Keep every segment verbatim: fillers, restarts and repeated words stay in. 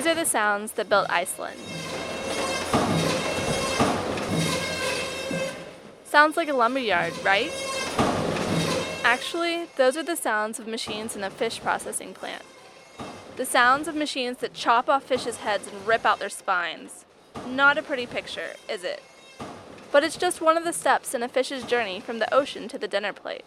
These are the sounds that built Iceland. Sounds like a lumberyard, right? Actually, those are the sounds of machines in a fish processing plant. The sounds of machines that chop off fish's heads and rip out their spines. Not a pretty picture, is it? But it's just one of the steps in a fish's journey from the ocean to the dinner plate.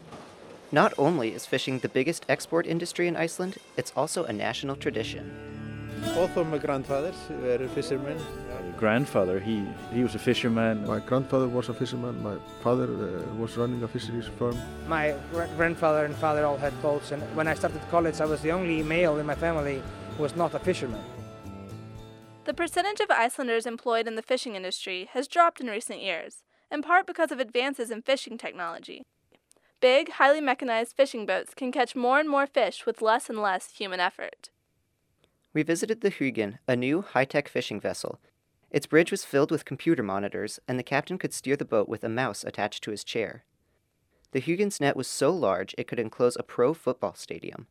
Not only is fishing the biggest export industry in Iceland, it's also a national tradition. Both of my grandfathers were fishermen. My grandfather, he, he was a fisherman. My grandfather was a fisherman. My father uh, was running a fisheries firm. My gr- grandfather and father all had boats, and when I started college, I was the only male in my family who was not a fisherman. The percentage of Icelanders employed in the fishing industry has dropped in recent years, in part because of advances in fishing technology. Big, highly mechanized fishing boats can catch more and more fish with less and less human effort. We visited the Hugin, a new, high-tech fishing vessel. Its bridge was filled with computer monitors, and the captain could steer the boat with a mouse attached to his chair. The Hugin's net was so large it could enclose a pro football stadium.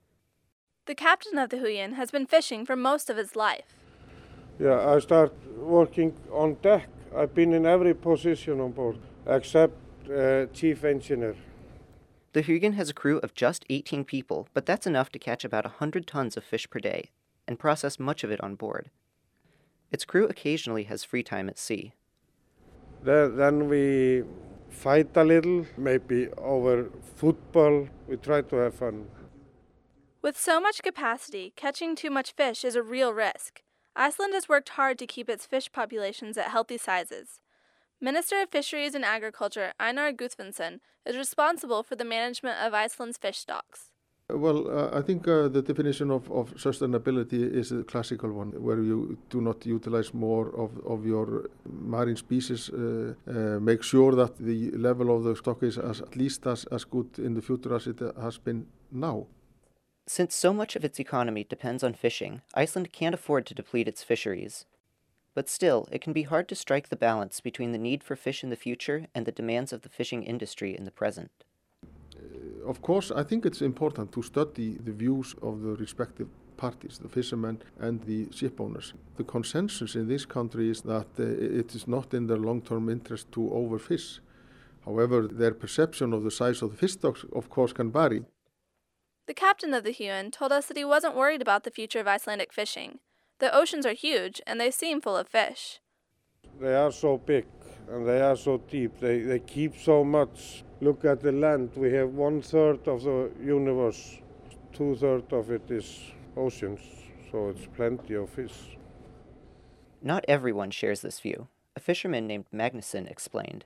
The captain of the Hugin has been fishing for most of his life. Yeah, I start working on deck. I've been in every position on board, except uh, chief engineer. The Hugin has a crew of just eighteen people, but that's enough to catch about one hundred tons of fish per day, and process much of it on board. Its crew occasionally has free time at sea. Then, then we fight a little, maybe over football. We try to have fun. With so much capacity, catching too much fish is a real risk. Iceland has worked hard to keep its fish populations at healthy sizes. Minister of Fisheries and Agriculture Einar Guðmundsson is responsible for the management of Iceland's fish stocks. Well, uh, I think uh, the definition of, of sustainability is a classical one, where you do not utilize more of, of your marine species, uh, uh, make sure that the level of the stock is as, at least as, as good in the future as it has been now. Since so much of its economy depends on fishing, Iceland can't afford to deplete its fisheries. But still, it can be hard to strike the balance between the need for fish in the future and the demands of the fishing industry in the present. Uh, of course, I think it's important to study the views of the respective parties, the fishermen and the ship owners. The consensus in this country is that uh, it is not in their long-term interest to overfish. However, their perception of the size of the fish stocks, of course, can vary. The captain of the Hugin told us that he wasn't worried about the future of Icelandic fishing. The oceans are huge, and they seem full of fish. They are so big and they are so deep. They, they keep so much. Look at the land. We have one third of the universe. Two thirds of it is oceans, so it's plenty of fish. Not everyone shares this view. A fisherman named Magnusson explained.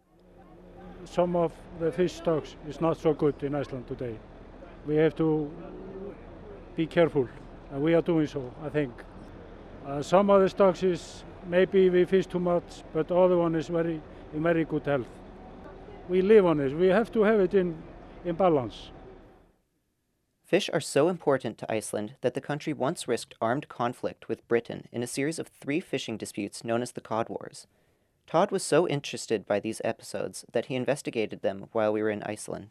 Some of the fish stocks is not so good in Iceland today. We have to be careful, and we are doing so, I think. Uh, some of the stocks is maybe we fish too much, but the other one is very in very good health. We live on it. We have to have it in, in balance. Fish are so important to Iceland that the country once risked armed conflict with Britain in a series of three fishing disputes known as the Cod Wars. Todd was so interested by these episodes that he investigated them while we were in Iceland.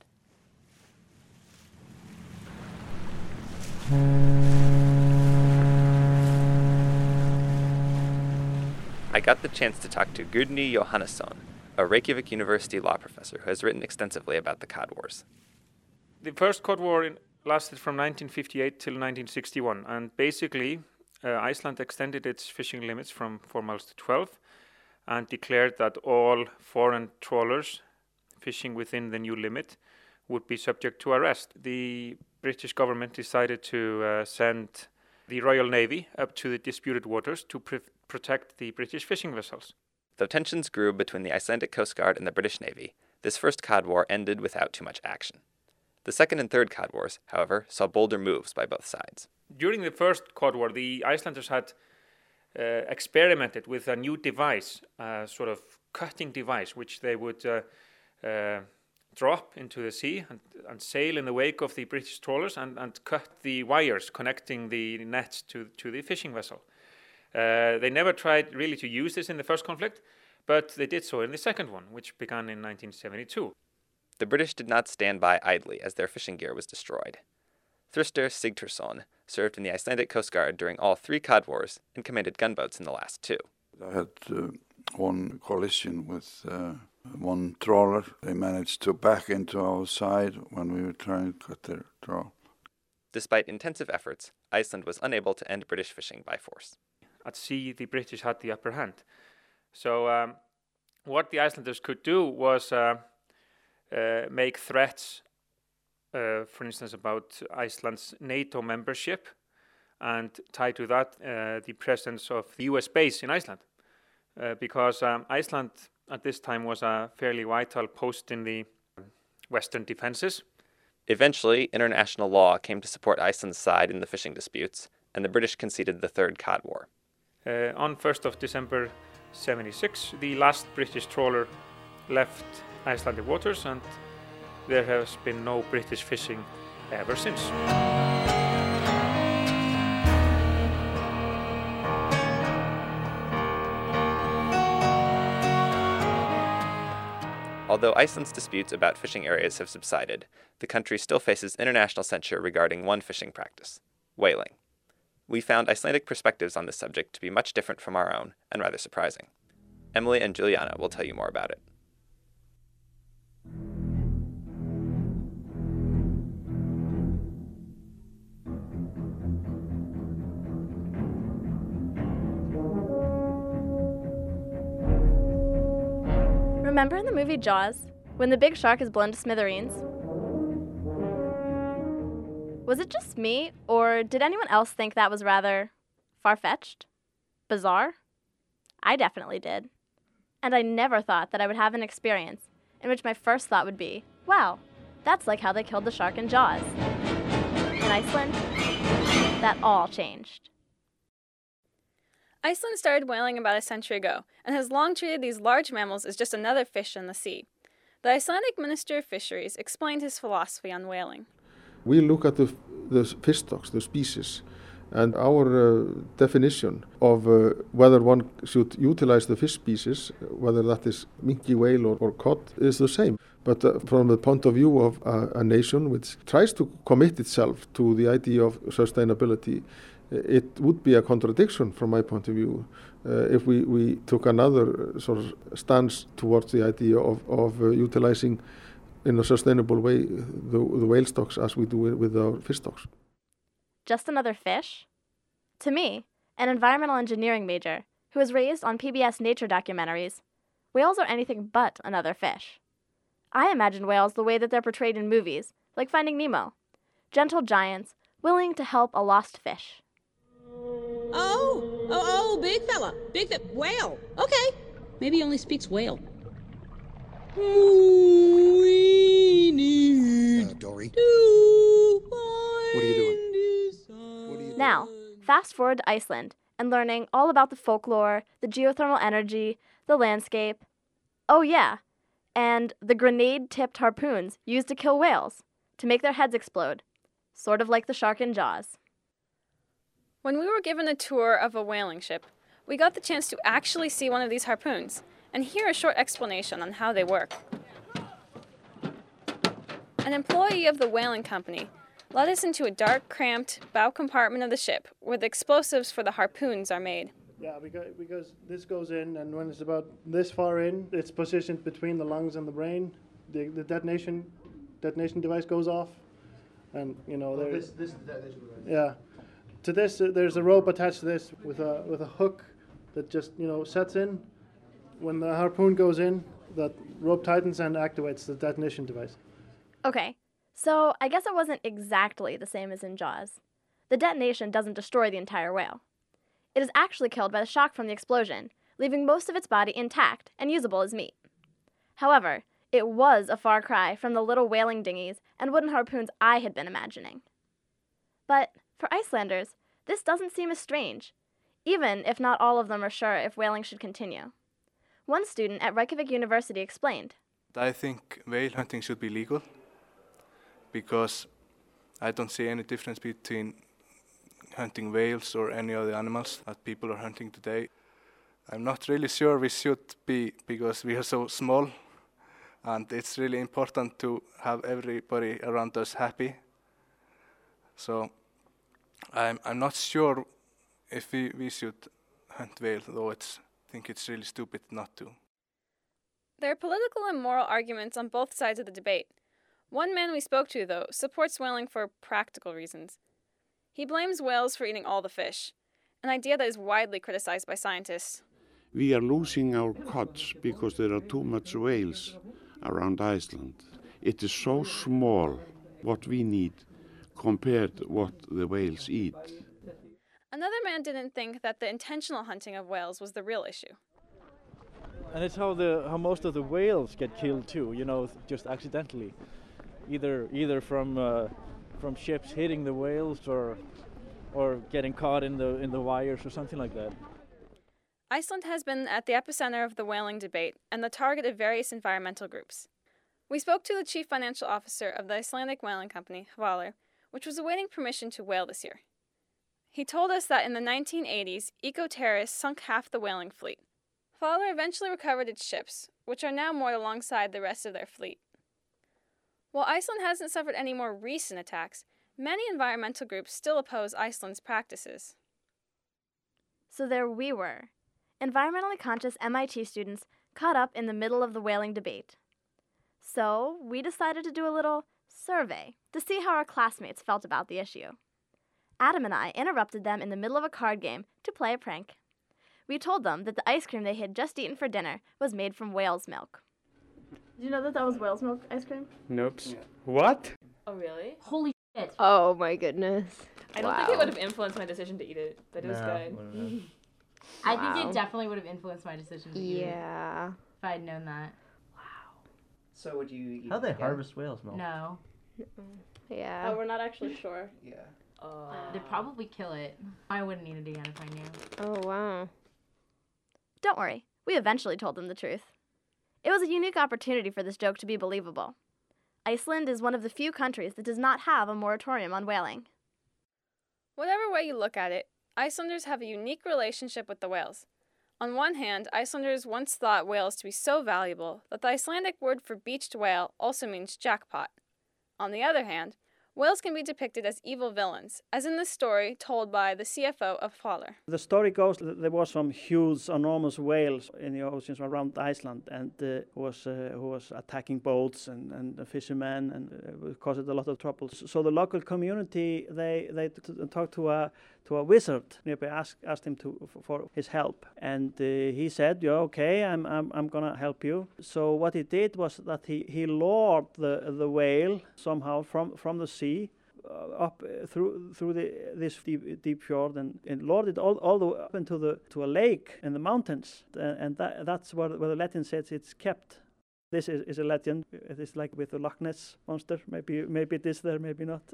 I got the chance to talk to Gudni Johannesson, a Reykjavik University law professor who has written extensively about the Cod Wars. The first Cod War in, lasted from nineteen fifty-eight till nineteen sixty-one, and basically uh, Iceland extended its fishing limits from four miles to twelve and declared that all foreign trawlers fishing within the new limit would be subject to arrest. The British government decided to uh, send the Royal Navy up to the disputed waters to pr- protect the British fishing vessels. Though tensions grew between the Icelandic Coast Guard and the British Navy, this first Cod War ended without too much action. The second and third Cod Wars, however, saw bolder moves by both sides. During the first Cod War, the Icelanders had uh, experimented with a new device, a sort of cutting device, which they would uh, uh, drop into the sea and, and sail in the wake of the British trawlers and, and cut the wires connecting the nets to, to the fishing vessel. Uh, they never tried really to use this in the first conflict, but they did so in the second one, which began in nineteen seventy-two. The British did not stand by idly as their fishing gear was destroyed. Thristur Sigthursson served in the Icelandic Coast Guard during all three Cod Wars and commanded gunboats in the last two. I had uh, one collision with uh, one trawler. They managed to back into our side when we were trying to cut their trawl. Despite intensive efforts, Iceland was unable to end British fishing by force. At sea, the British had the upper hand. So um, what the Icelanders could do was uh, uh, make threats, uh, for instance, about Iceland's NATO membership, and tie to that uh, the presence of the U S base in Iceland. Uh, because um, Iceland at this time was a fairly vital post in the Western defenses. Eventually, international law came to support Iceland's side in the fishing disputes, and the British conceded the Third Cod War. Uh, on first of December seventy-six, the last British trawler left Icelandic waters, and there has been no British fishing ever since. Although Iceland's disputes about fishing areas have subsided, the country still faces international censure regarding one fishing practice, whaling. We found Icelandic perspectives on this subject to be much different from our own, and rather surprising. Emily and Juliana will tell you more about it. Remember in the movie Jaws, when the big shark is blown to smithereens? Was it just me, or did anyone else think that was rather far-fetched? Bizarre? I definitely did. And I never thought that I would have an experience in which my first thought would be, wow, that's like how they killed the shark in Jaws. In Iceland, that all changed. Iceland started whaling about a century ago and has long treated these large mammals as just another fish in the sea. The Icelandic Minister of Fisheries explained his philosophy on whaling. We look at the, the fish stocks, the species, and our uh, definition of uh, whether one should utilize the fish species, whether that is minke whale or, or cod, is the same. But uh, from the point of view of uh, a nation which tries to commit itself to the idea of sustainability, it would be a contradiction from my point of view uh, if we, we took another sort of stance towards the idea of, of uh, utilizing in a sustainable way the, the whale stocks as we do with our fish stocks. Just another fish? To me, an environmental engineering major who was raised on P B S nature documentaries, whales are anything but another fish. I imagine whales the way that they're portrayed in movies, like Finding Nemo. Gentle giants willing to help a lost fish. Oh, oh, oh, big fella, big fi- whale. Okay, maybe he only speaks whale. We need uh, Dory. to What are you doing? What are you Now, doing? fast forward to Iceland and learning all about the folklore, the geothermal energy, the landscape. Oh yeah, and the grenade-tipped harpoons used to kill whales, to make their heads explode, sort of like the shark in Jaws. When we were given a tour of a whaling ship, we got the chance to actually see one of these harpoons and hear a short explanation on how they work. An employee of the whaling company led us into a dark, cramped bow compartment of the ship where the explosives for the harpoons are made. Yeah, because, because this goes in, and when it's about this far in, it's positioned between the lungs and the brain. The, the detonation detonation device goes off, and you know there. This, this is the detonation device. Yeah, to this uh, there's a rope attached to this with a with a hook that just you know sets in. When the harpoon goes in, that rope tightens and activates the detonation device. Okay, so I guess it wasn't exactly the same as in Jaws. The detonation doesn't destroy the entire whale. It is actually killed by the shock from the explosion, leaving most of its body intact and usable as meat. However, it was a far cry from the little whaling dinghies and wooden harpoons I had been imagining. But for Icelanders, this doesn't seem as strange, even if not all of them are sure if whaling should continue. One student at Reykjavik University explained. I think whale hunting should be legal because I don't see any difference between hunting whales or any other animals that people are hunting today. I'm not really sure we should be because we are so small, and it's really important to have everybody around us happy. So I'm I'm not sure if we, we should hunt whale, though it's I think it's really stupid not to. There are political and moral arguments on both sides of the debate. One man we spoke to, though, supports whaling for practical reasons. He blames whales for eating all the fish, an idea that is widely criticized by scientists. We are losing our cods because there are too much whales around Iceland. It is so small what we need compared to what the whales eat. Another man didn't think that the intentional hunting of whales was the real issue. And it's how the how most of the whales get killed too, you know, just accidentally, either either from uh, from ships hitting the whales or or getting caught in the in the wires or something like that. Iceland has been at the epicenter of the whaling debate and the target of various environmental groups. We spoke to the chief financial officer of the Icelandic whaling company, Hvalur, which was awaiting permission to whale this year. He told us that in the nineteen eighties, eco-terrorists sunk half the whaling fleet. Hvalur eventually recovered its ships, which are now moored alongside the rest of their fleet. While Iceland hasn't suffered any more recent attacks, many environmental groups still oppose Iceland's practices. So there we were, environmentally conscious M I T students caught up in the middle of the whaling debate. So we decided to do a little survey to see how our classmates felt about the issue. Adam and I interrupted them in the middle of a card game to play a prank. We told them that the ice cream they had just eaten for dinner was made from whale's milk. Did you know that that was whale's milk ice cream? Nope. What? Oh, really? Holy shit. Oh, my goodness. I don't Wow. think it would have influenced my decision to eat it, but it was No, good. wouldn't I Wow. think it definitely would have influenced my decision to eat it. Yeah. If I had known that. So would you eat How do they it again? harvest whales milk? No. Yeah. Oh, we're not actually sure. Yeah. Oh. They'd probably kill it. I wouldn't eat it again if I knew. Oh, wow. Don't worry, we eventually told them the truth. It was a unique opportunity for this joke to be believable. Iceland is one of the few countries that does not have a moratorium on whaling. Whatever way you look at it, Icelanders have a unique relationship with the whales. On one hand, Icelanders once thought whales to be so valuable that the Icelandic word for beached whale also means jackpot. On the other hand, whales can be depicted as evil villains, as in this story told by the C F O of Hvalur. The story goes that there was some huge, enormous whales in the oceans around Iceland, and uh, was uh, who was attacking boats and, and the fishermen, and uh, caused a lot of trouble. So the local community they they t- t- talked to a to a wizard nearby, asked asked him to f- for his help, and uh, he said, "Yeah, okay, I'm I'm I'm gonna help you." So what he did was that he he lured the the whale somehow from from the sea. Uh, up uh, through through the this deep, deep fjord and, and lured it all, all the way up into the to a lake in the mountains, uh, and that that's where, where the legend says it's kept. This is, is a legend. It is like with the Loch Ness monster. Maybe maybe it is there, maybe not.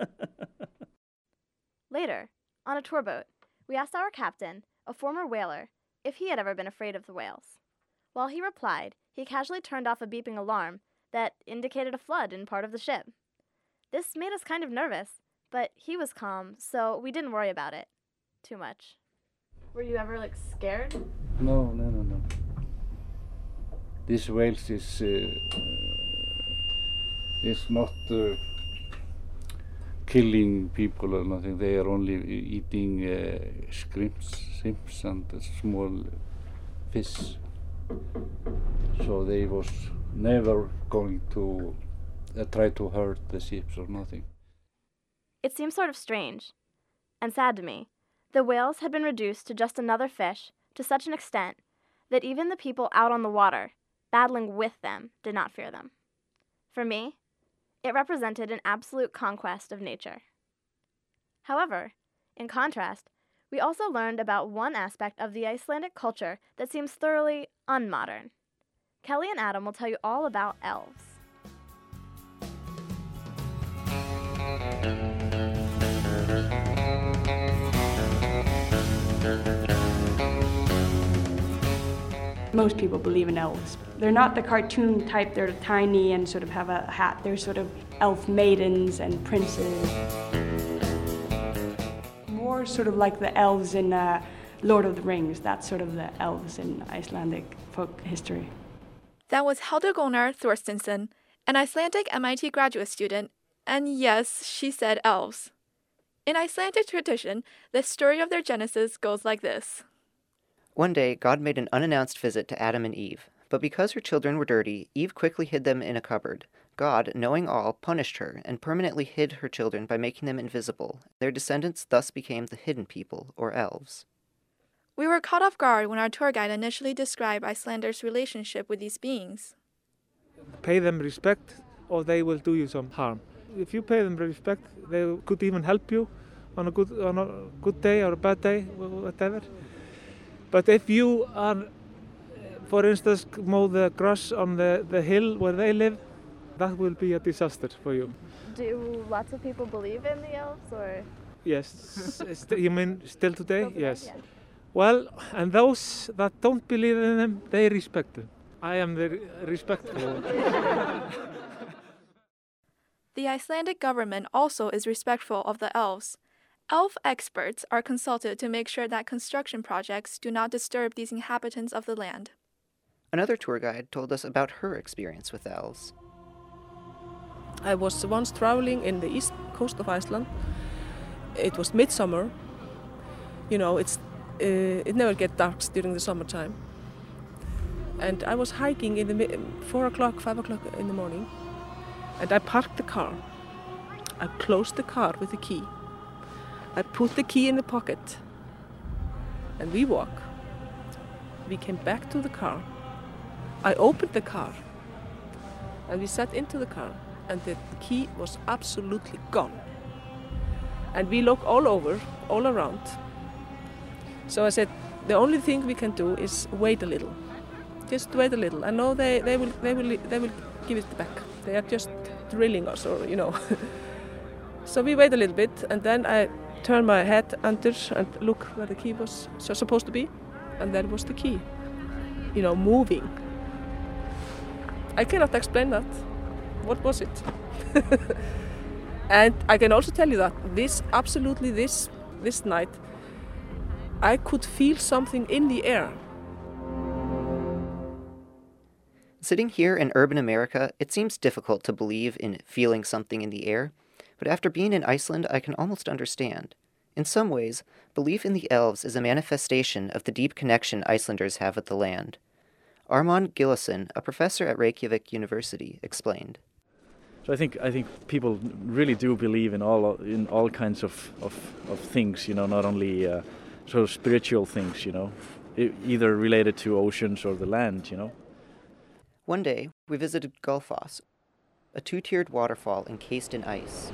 Later, on a tour boat, we asked our captain, a former whaler, if he had ever been afraid of the whales. While he replied, he casually turned off a beeping alarm that indicated a flood in part of the ship. This made us kind of nervous, but he was calm, so we didn't worry about it too much. Were you ever, like, scared? No, no, no, no. This whales is, uh, is not uh, killing people or nothing. They are only eating uh, shrimps, shrimps and uh, small fish. So they was never going to Uh, try to hurt the ships or nothing. It seems sort of strange and sad to me. The whales had been reduced to just another fish to such an extent that even the people out on the water, battling with them, did not fear them. For me, it represented an absolute conquest of nature. However, in contrast, we also learned about one aspect of the Icelandic culture that seems thoroughly unmodern. Kelly and Adam will tell you all about elves. Most people believe in elves. They're not the cartoon type, they're tiny and sort of have a hat. They're sort of elf maidens and princes. More sort of like the elves in uh, Lord of the Rings. That's sort of the elves in Icelandic folk history. That was Hilda Gunnar Thorstensen, an Icelandic M I T graduate student, and yes, she said elves. In Icelandic tradition, the story of their genesis goes like this. One day, God made an unannounced visit to Adam and Eve, but because her children were dirty, Eve quickly hid them in a cupboard. God, knowing all, punished her and permanently hid her children by making them invisible. Their descendants thus became the hidden people, or elves. We were caught off guard when our tour guide initially described Icelanders' relationship with these beings. Pay them respect or they will do you some harm. If you pay them respect, they could even help you on a good on a good day or a bad day, whatever. But if you are, for instance, mow the grass on the, the hill where they live, that will be a disaster for you. Do lots of people believe in the elves, or? Yes. You mean still today? Still today? Yes. Yeah. Well, and those that don't believe in them, they respect them. I am the respectful. The Icelandic government also is respectful of the elves. Elf experts are consulted to make sure that construction projects do not disturb these inhabitants of the land. Another tour guide told us about her experience with elves. I was once traveling in the east coast of Iceland. It was midsummer. You know, it's uh, it never gets dark during the summertime. And I was hiking in the four o'clock, five o'clock in the morning, and I parked the car. I closed the car with the key. I put the key in the pocket, and we walk. We came back to the car. I opened the car, and we sat into the car, and the key was absolutely gone. And we looked all over, all around. So I said, the only thing we can do is wait a little. Just wait a little. I know they, they will they will they will give it back. They are just drilling us, or you know. So we wait a little bit, and then I turn my head under and look where the key was so supposed to be, and there was the key, you know, moving. I cannot explain that. What was it? And I can also tell you that this absolutely this this night, I could feel something in the air. Sitting here in urban America, it seems difficult to believe in feeling something in the air, but after being in Iceland, I can almost understand. In some ways, belief in the elves is a manifestation of the deep connection Icelanders have with the land. Armand Gillisson, a professor at Reykjavik University, explained. So I think I think people really do believe in all in all kinds of, of, of things, you know, not only uh, sort of spiritual things, you know, e- either related to oceans or the land, you know. One day, we visited Gullfoss, a two-tiered waterfall encased in ice.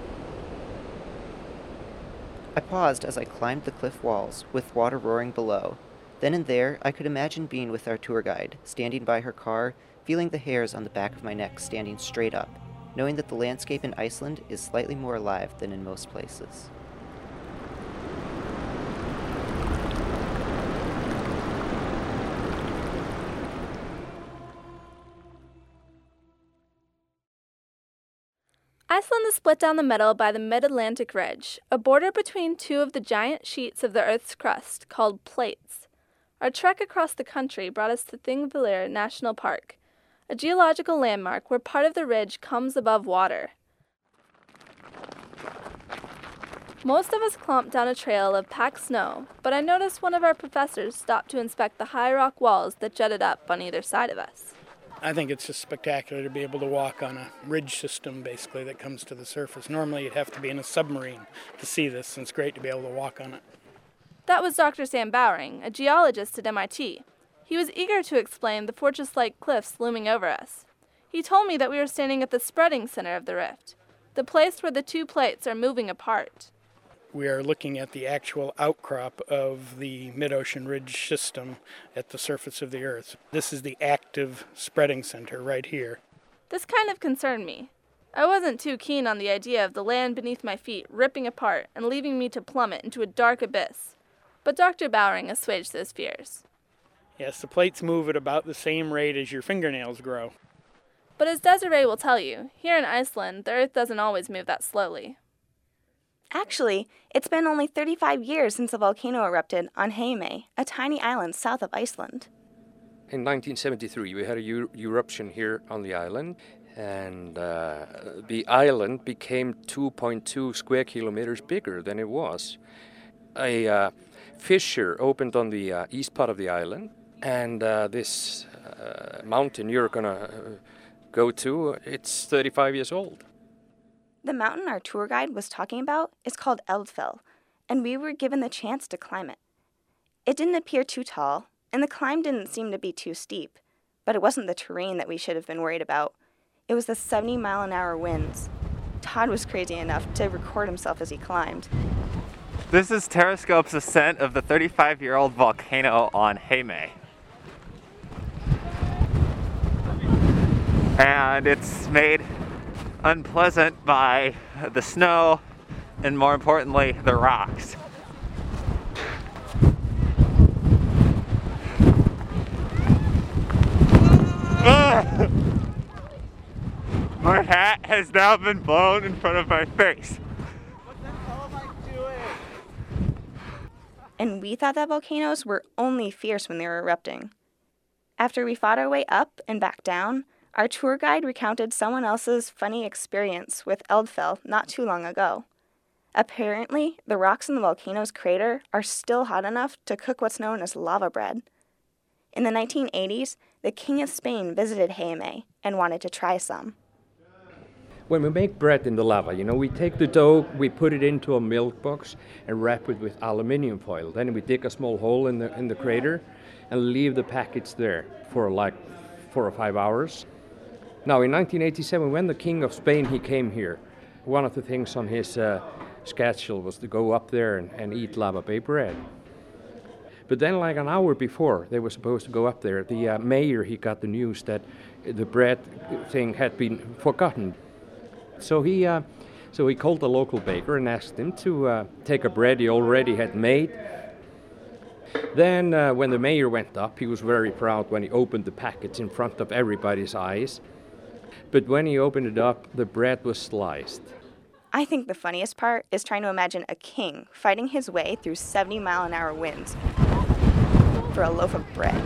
I paused as I climbed the cliff walls, with water roaring below. Then and there, I could imagine being with our tour guide, standing by her car, feeling the hairs on the back of my neck standing straight up, knowing that the landscape in Iceland is slightly more alive than in most places. Iceland is split down the middle by the Mid-Atlantic Ridge, a border between two of the giant sheets of the Earth's crust called plates. Our trek across the country brought us to Thingvellir National Park, a geological landmark where part of the ridge comes above water. Most of us clomped down a trail of packed snow, but I noticed one of our professors stopped to inspect the high rock walls that jutted up on either side of us. I think it's just spectacular to be able to walk on a ridge system, basically, that comes to the surface. Normally you'd have to be in a submarine to see this, and it's great to be able to walk on it. That was Doctor Sam Bowering, a geologist at M I T. He was eager to explain the fortress-like cliffs looming over us. He told me that we were standing at the spreading center of the rift, the place where the two plates are moving apart. We are looking at the actual outcrop of the mid-ocean ridge system at the surface of the Earth. This is the active spreading center right here. This kind of concerned me. I wasn't too keen on the idea of the land beneath my feet ripping apart and leaving me to plummet into a dark abyss. But Doctor Bowering assuaged those fears. Yes, the plates move at about the same rate as your fingernails grow. But as Desiree will tell you, here in Iceland, the Earth doesn't always move that slowly. Actually, it's been only thirty-five years since a volcano erupted on Heimaey, a tiny island south of Iceland. In nineteen seventy-three, we had a er- eruption here on the island. and uh, the island became two point two square kilometers bigger than it was. A uh, fissure opened on the uh, east part of the island, and uh, this uh, mountain you're going to uh, go to, it's thirty-five years old. The mountain our tour guide was talking about is called Eldfell, and we were given the chance to climb it. It didn't appear too tall, and the climb didn't seem to be too steep, but it wasn't the terrain that we should have been worried about. It was the seventy mile an hour winds. Todd was crazy enough to record himself as he climbed. This is Terrascope's ascent of the thirty-five-year-old volcano on Heimei. And it's made unpleasant by the snow and, more importantly, the rocks. Ah! My hat has now been blown in front of my face. And we thought that volcanoes were only fierce when they were erupting. After we fought our way up and back down, our tour guide recounted someone else's funny experience with Eldfell not too long ago. Apparently, the rocks in the volcano's crater are still hot enough to cook what's known as lava bread. In the nineteen eighties, the King of Spain visited Heimei and wanted to try some. When we make bread in the lava, you know, we take the dough, we put it into a milk box and wrap it with aluminium foil. Then we dig a small hole in the in the crater and leave the package there for like four or five hours. Now, in nineteen eighty-seven, when the King of Spain he came here, one of the things on his uh, schedule was to go up there and, and eat lava bay bread. But then, like an hour before they were supposed to go up there, the uh, mayor he got the news that the bread thing had been forgotten. So he, uh, so he called the local baker and asked him to uh, take a bread he already had made. Then, uh, when the mayor went up, he was very proud when he opened the package in front of everybody's eyes. But when he opened it up, the bread was sliced. I think the funniest part is trying to imagine a king fighting his way through seventy mile an hour winds for a loaf of bread.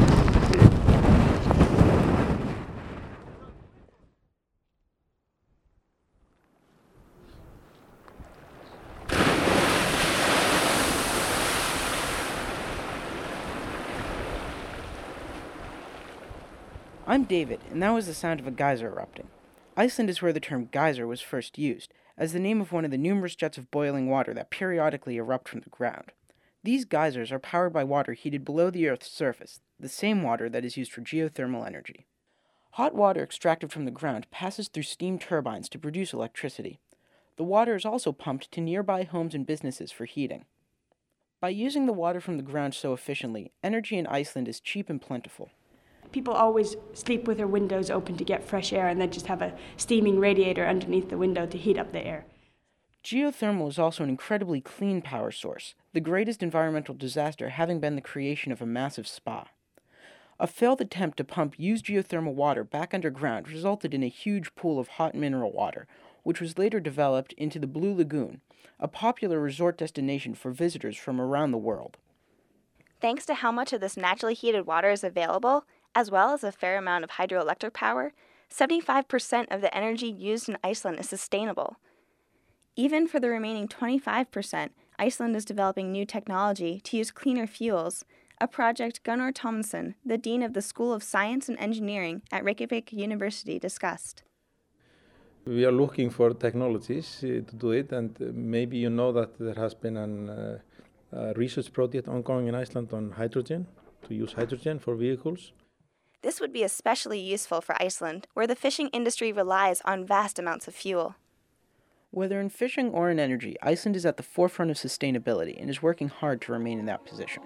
I'm David, and that was the sound of a geyser erupting. Iceland is where the term geyser was first used, as the name of one of the numerous jets of boiling water that periodically erupt from the ground. These geysers are powered by water heated below the Earth's surface, the same water that is used for geothermal energy. Hot water extracted from the ground passes through steam turbines to produce electricity. The water is also pumped to nearby homes and businesses for heating. By using the water from the ground so efficiently, energy in Iceland is cheap and plentiful. People always sleep with their windows open to get fresh air and then just have a steaming radiator underneath the window to heat up the air. Geothermal is also an incredibly clean power source, the greatest environmental disaster having been the creation of a massive spa. A failed attempt to pump used geothermal water back underground resulted in a huge pool of hot mineral water, which was later developed into the Blue Lagoon, a popular resort destination for visitors from around the world. Thanks to how much of this naturally heated water is available, as well as a fair amount of hydroelectric power, seventy-five percent of the energy used in Iceland is sustainable. Even for the remaining twenty-five percent, Iceland is developing new technology to use cleaner fuels, a project Gunnar Thomsen, the Dean of the School of Science and Engineering at Reykjavik University, discussed. We are looking for technologies uh, to do it, and uh, maybe you know that there has been an, uh, a research project ongoing in Iceland on hydrogen, to use hydrogen for vehicles. This would be especially useful for Iceland, where the fishing industry relies on vast amounts of fuel. Whether in fishing or in energy, Iceland is at the forefront of sustainability and is working hard to remain in that position.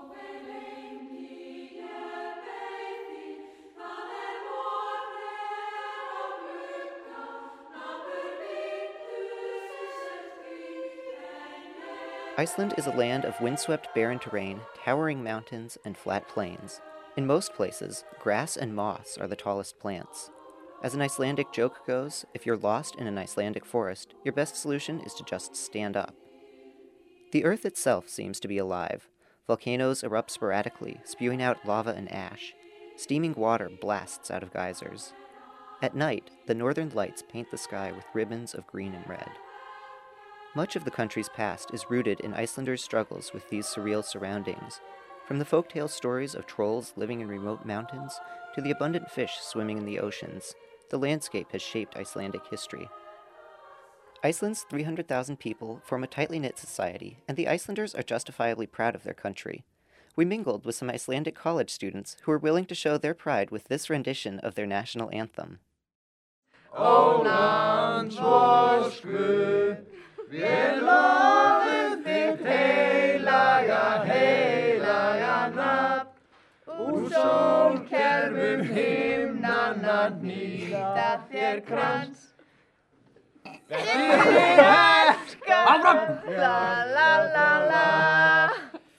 Iceland is a land of windswept barren terrain, towering mountains, and flat plains. In most places, grass and moss are the tallest plants. As an Icelandic joke goes, if you're lost in an Icelandic forest, your best solution is to just stand up. The earth itself seems to be alive. Volcanoes erupt sporadically, spewing out lava and ash. Steaming water blasts out of geysers. At night, the northern lights paint the sky with ribbons of green and red. Much of the country's past is rooted in Icelanders' struggles with these surreal surroundings, from the folktale stories of trolls living in remote mountains to the abundant fish swimming in the oceans. The landscape has shaped Icelandic history. Iceland's three hundred thousand people form a tightly knit society, and the Icelanders are justifiably proud of their country. We mingled with some Icelandic college students who were willing to show their pride with this rendition of their national anthem. O lands vosku, við lofum þitt heilaga, heilaga nafn. Úr sólkerfum himnanna hnýta þér krans. Fyrir herska, la la la la.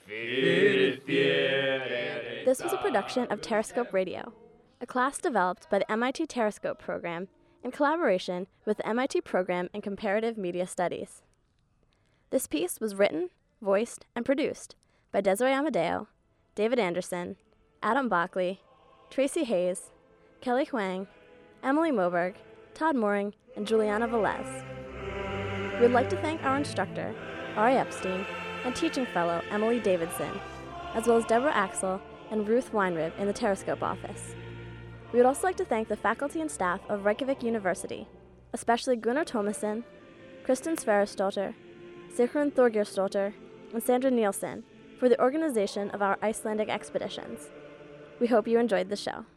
This was a production of Terrascope Radio, a class developed by the M I T Terrascope program in collaboration with the M I T program in Comparative Media Studies. This piece was written, voiced, and produced by Desiree Amadeo, David Anderson, Adam Bockley, Tracy Hayes, Kelly Huang, Emily Moberg, Todd Mooring, and Juliana Velez. We would like to thank our instructor, Ari Epstein, and teaching fellow Emily Davidson, as well as Deborah Axel and Ruth Weinrib in the Terrascope office. We would also like to thank the faculty and staff of Reykjavik University, especially Gunnar Thomason, Kristen Sverrisdottir, Sigrun Thorgeirsdottir, and Sandra Nielsen for the organization of our Icelandic expeditions. We hope you enjoyed the show.